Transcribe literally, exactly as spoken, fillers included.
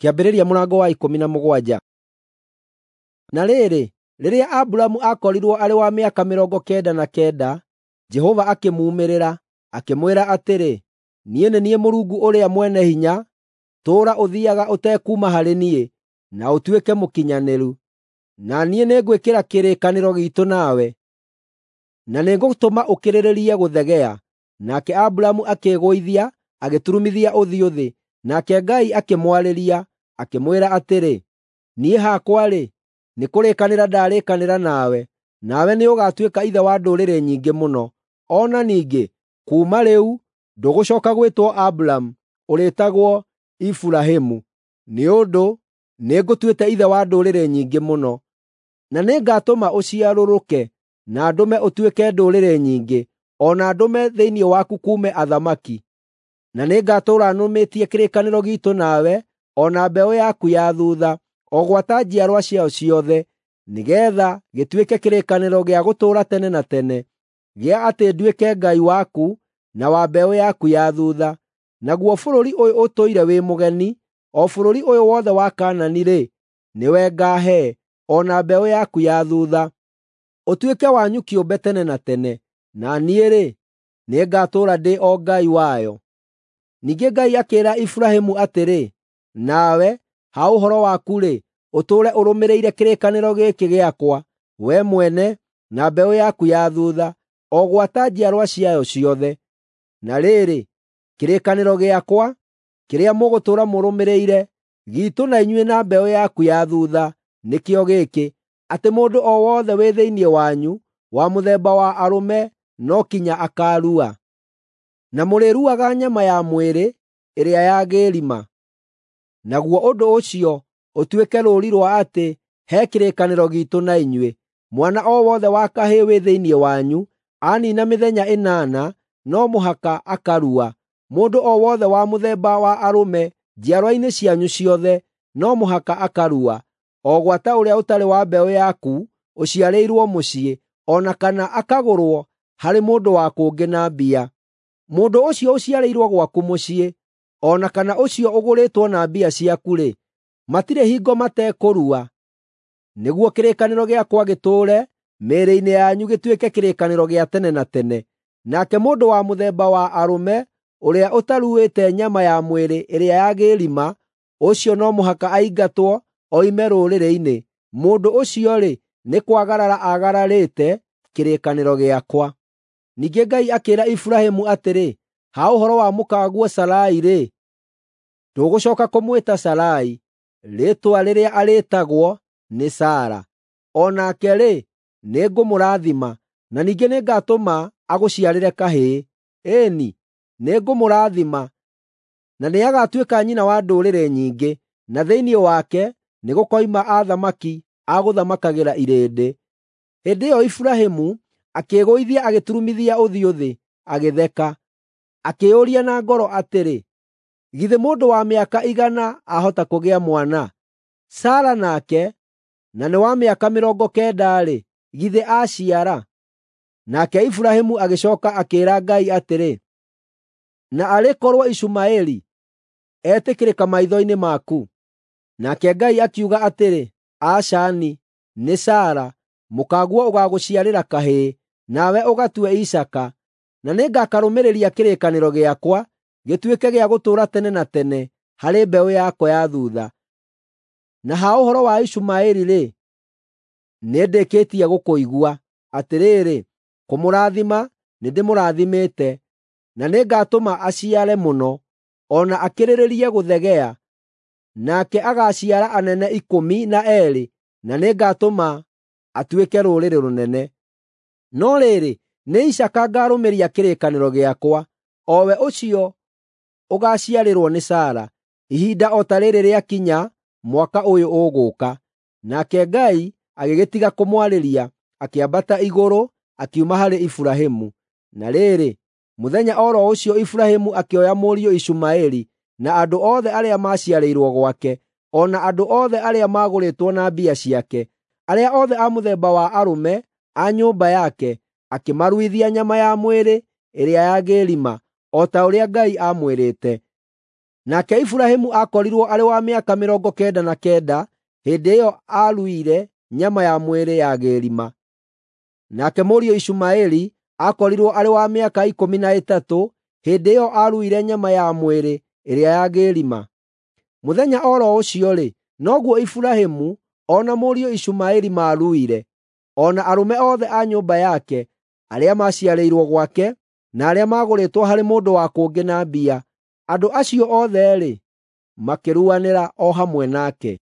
Kĩambĩrĩria mũrango wa ikũmi na mũgwanja. Na rĩrĩ, rĩrĩa Aburamu akorirwo arĩ wa mĩaka mĩrongo kenda na kenda, Jehova akĩmuumĩrĩra, akĩmwĩra atĩrĩ, niĩ nĩ niĩ Mũrungu ũrĩa mwene hinya, tũũra ũthiiaga ũtekuuma harĩ niĩ, na ũtuĩke mũkinyanĩru. Na niĩ nĩngwĩkĩra kĩrĩkanĩro giitũ nawe, na nĩngũtũma ũkĩrĩrĩrie gũthegea. Nake Aburamu akĩĩgũithia, agĩturumithia ũthiũ thĩ, nake Ngai akĩmwarĩria, akĩmwĩra atĩrĩ, niĩ hakwa-rĩ, nĩ kũrĩkanĩra ndarĩkanĩra nawe, nawe nĩũgatuĩka ithe wa ndũrĩrĩ nyingĩ mũno. O na ningĩ, kuuma rĩu, ndũgũcooka gwĩtwo Aburamu, ũrĩĩtagwo Iburahĩmu, nĩ ũndũ nĩngũtuĩte ithe wa ndũrĩrĩ nyingĩ mũno. Na nĩngatũma ũciarũrũke, na ndũme ũtuĩke ndũrĩrĩ nyingĩ, o na ndũme thĩinĩ waku kuume athamaki. Na nĩngatũũra nũmĩtie kĩrĩkanĩro giitũ nawe, o na mbeũ yaku ya thuutha, o gwata njiarwa ciao ciothe, nĩgeetha gĩtuĩke kĩrĩkanĩro gĩa gũtũũra tene na tene, gĩa atĩ nduĩke Ngai waku na wa mbeũ yaku ya thuutha. Naguo bũrũri ũyũ ũtũire wĩ mũgeni, o bũrũri ũyũ wothe wa Kaanani-rĩ, nĩwe ngaahe, o na mbeũ yaku ya thuutha, ũtuĩke wanyu kĩũmbe tene na tene, na niĩ-rĩ, nĩngatũũra ndĩ o Ngai wayo. Ningĩ Ngai akĩĩra Iburahĩmu atĩrĩ, nawe, ha ũhoro waku-rĩ, ũtũũre ũrũmĩrĩire kĩrĩkanĩro gĩkĩ gĩakwa, we mwene, na mbeũ yaku ya thuutha, o gwata njiarwa ciayo ciothe. Na rĩrĩ, kĩrĩkanĩro gĩakwa, kĩrĩa mũgũtũũra mũrũmĩrĩire, giitũ na inyuĩ na mbeũ yaku ya thuutha, nĩkĩo gĩkĩ, atĩ mũndũ o wothe wĩ thĩinĩ wanyu, wa mũthemba wa arũme, no kinya akaarua. Na mũrĩruaga nyama ya mwĩrĩ, ĩrĩa yagĩĩrima. Naguo ũndũ ũcio ũtuĩke rũũri rwa atĩ he kĩrĩkanĩro giitũ na inyuĩ, mwana o wothe wa kahĩĩ wĩ thĩinĩ wanyu, aniina mĩthenya ĩnana, no mũhaka akarua. Mũndũ o wothe wa mũthemba wa arũme njiarwa-inĩ cianyu ciothe, no mũhaka akarua, o gwata ũrĩa ũtarĩ wa mbeũ yaku, ũciarĩirwo mũciĩ, o na kana akagũrwo harĩ mũndũ wa kũngĩ na mbia. Mũndũ ũcio ũciarĩirwo gwaku mũciĩ, o na kana ũcio ũgũrĩtwo na mbia ciaku-rĩ, matirĩ hingo matekũrua. Nĩguo kĩrĩkanĩro gĩakwa gĩtũũre mĩĩrĩ-inĩ yanyu, gĩtuĩke kĩrĩkanĩro gĩa tene na tene. Nake mũndũ wa mũthemba wa arũme ũrĩa ũtaruĩte nyama ya mwĩrĩ ĩrĩa yagĩĩrima, ũcio no mũhaka aingatwo oime rũrĩrĩ-inĩ. Mũndũ ũcio-rĩ, nĩ kwagarara agararĩte kĩrĩkanĩro gĩakwa. Ningĩ Ngai akĩĩra Iburahĩmu atĩrĩ, ha ũhoro wa mũkaguo Sarai-rĩ, ndũgũcooka kũmwĩta Sarai, rĩĩtwa rĩrĩa arĩĩtagwo nĩ Sara. O nake-rĩ, nĩngũmũrathima, na ningĩ nĩngatũma agũciarĩre kahĩĩ. Ĩĩni, nĩngũmũrathima, na nĩagatuĩka nyina wa ndũrĩrĩ nyingĩ, na thĩinĩ wake nĩgũkoima athamaki a gũthamakagĩra irĩndĩ. Hĩndĩ ĩyo Iburahĩmu akĩĩgũithia, agĩturumithia ũthiũ thĩ, agĩtheka. Akĩĩũria na ngoro atĩrĩ, githĩ mũndũ wa mĩaka igana ahota kũgĩa mwana? Sara nake, na nĩ wa mĩaka mĩrongo kenda-rĩ, githĩ aciara? Nake Iburahĩmu agĩcooka akĩĩra Ngai atĩrĩ, na arĩ korwo Ishumaeli etĩkĩrĩka maitho-inĩ maku? Nake Ngai akiuga atĩrĩ, acani, nĩ Sara, mũkaguo ũgagũciarĩra kahĩĩ, nawe ũgatue Isaaka, na nĩngakarũmĩrĩria kĩrĩkanĩro gĩakwa, gĩtuĩke gĩa gũtũũra tene na tene harĩ mbeũ yakwa ya thuutha. Na ha ũhoro wa Ishumaeli-rĩ, nĩndĩkĩtie gũkũigua. Atĩrĩrĩ, kũmũrathima nĩndĩmũrathimĩte, na nĩngatũma aciare mũno, o na akĩrĩrĩrie gũthegea, nake agaciara anene ikũmi na eerĩ, na nĩngatũma atuĩke rũrĩrĩ rũnene. No rĩrĩ, nĩ Isaaka ngarũmĩria kĩrĩkanĩro gĩakwa, o we ũcio ũgaaciarĩrwo nĩ Sara, ihinda o ta rĩrĩ rĩakinya mwaka ũyũ ũgũũka. Nake Ngai agĩgĩtiga kũmwarĩria, akĩambata igũrũ, akiuma harĩ Iburahĩmu. Na rĩrĩ, mũthenya o ro ũcio Iburahĩmu akĩoya mũriũ Ishumaeli na andũ othe arĩa maciarĩirwo gwake, o na andũ othe arĩa magũrĩtwo na mbia ciake, arĩa othe a mũthemba wa arũme a nyũmba yake, akĩmaruithia nyama ya mwĩrĩ ĩrĩa yagĩĩrima, o ta ũrĩa Ngai aamwĩrĩte. Nake Iburahĩmu akorirwo arĩ wa mĩaka mĩrongo kenda na kenda, hĩndĩ ĩyo aaruire nyama ya mwĩrĩ ya gĩĩrima. Nake mũriũ Ishumaeli akorirwo arĩ wa mĩaka ikũmi na ĩtatũ, hĩndĩ ĩyo aaruire nyama ya mwĩrĩ ĩrĩa ya gĩĩrima. Mũthenya o ro ũcio-rĩ, noguo Iburahĩmu o na mũriũ Ishumaeli maaruire, o na arũme othe a nyũmba yake, arĩa maciarĩirwo gwake, na arĩa magũrĩtwo harĩ mũndũ wa kũngĩ na mbia. Andũ acio othe-rĩ, makĩruanĩra o hamwe nake.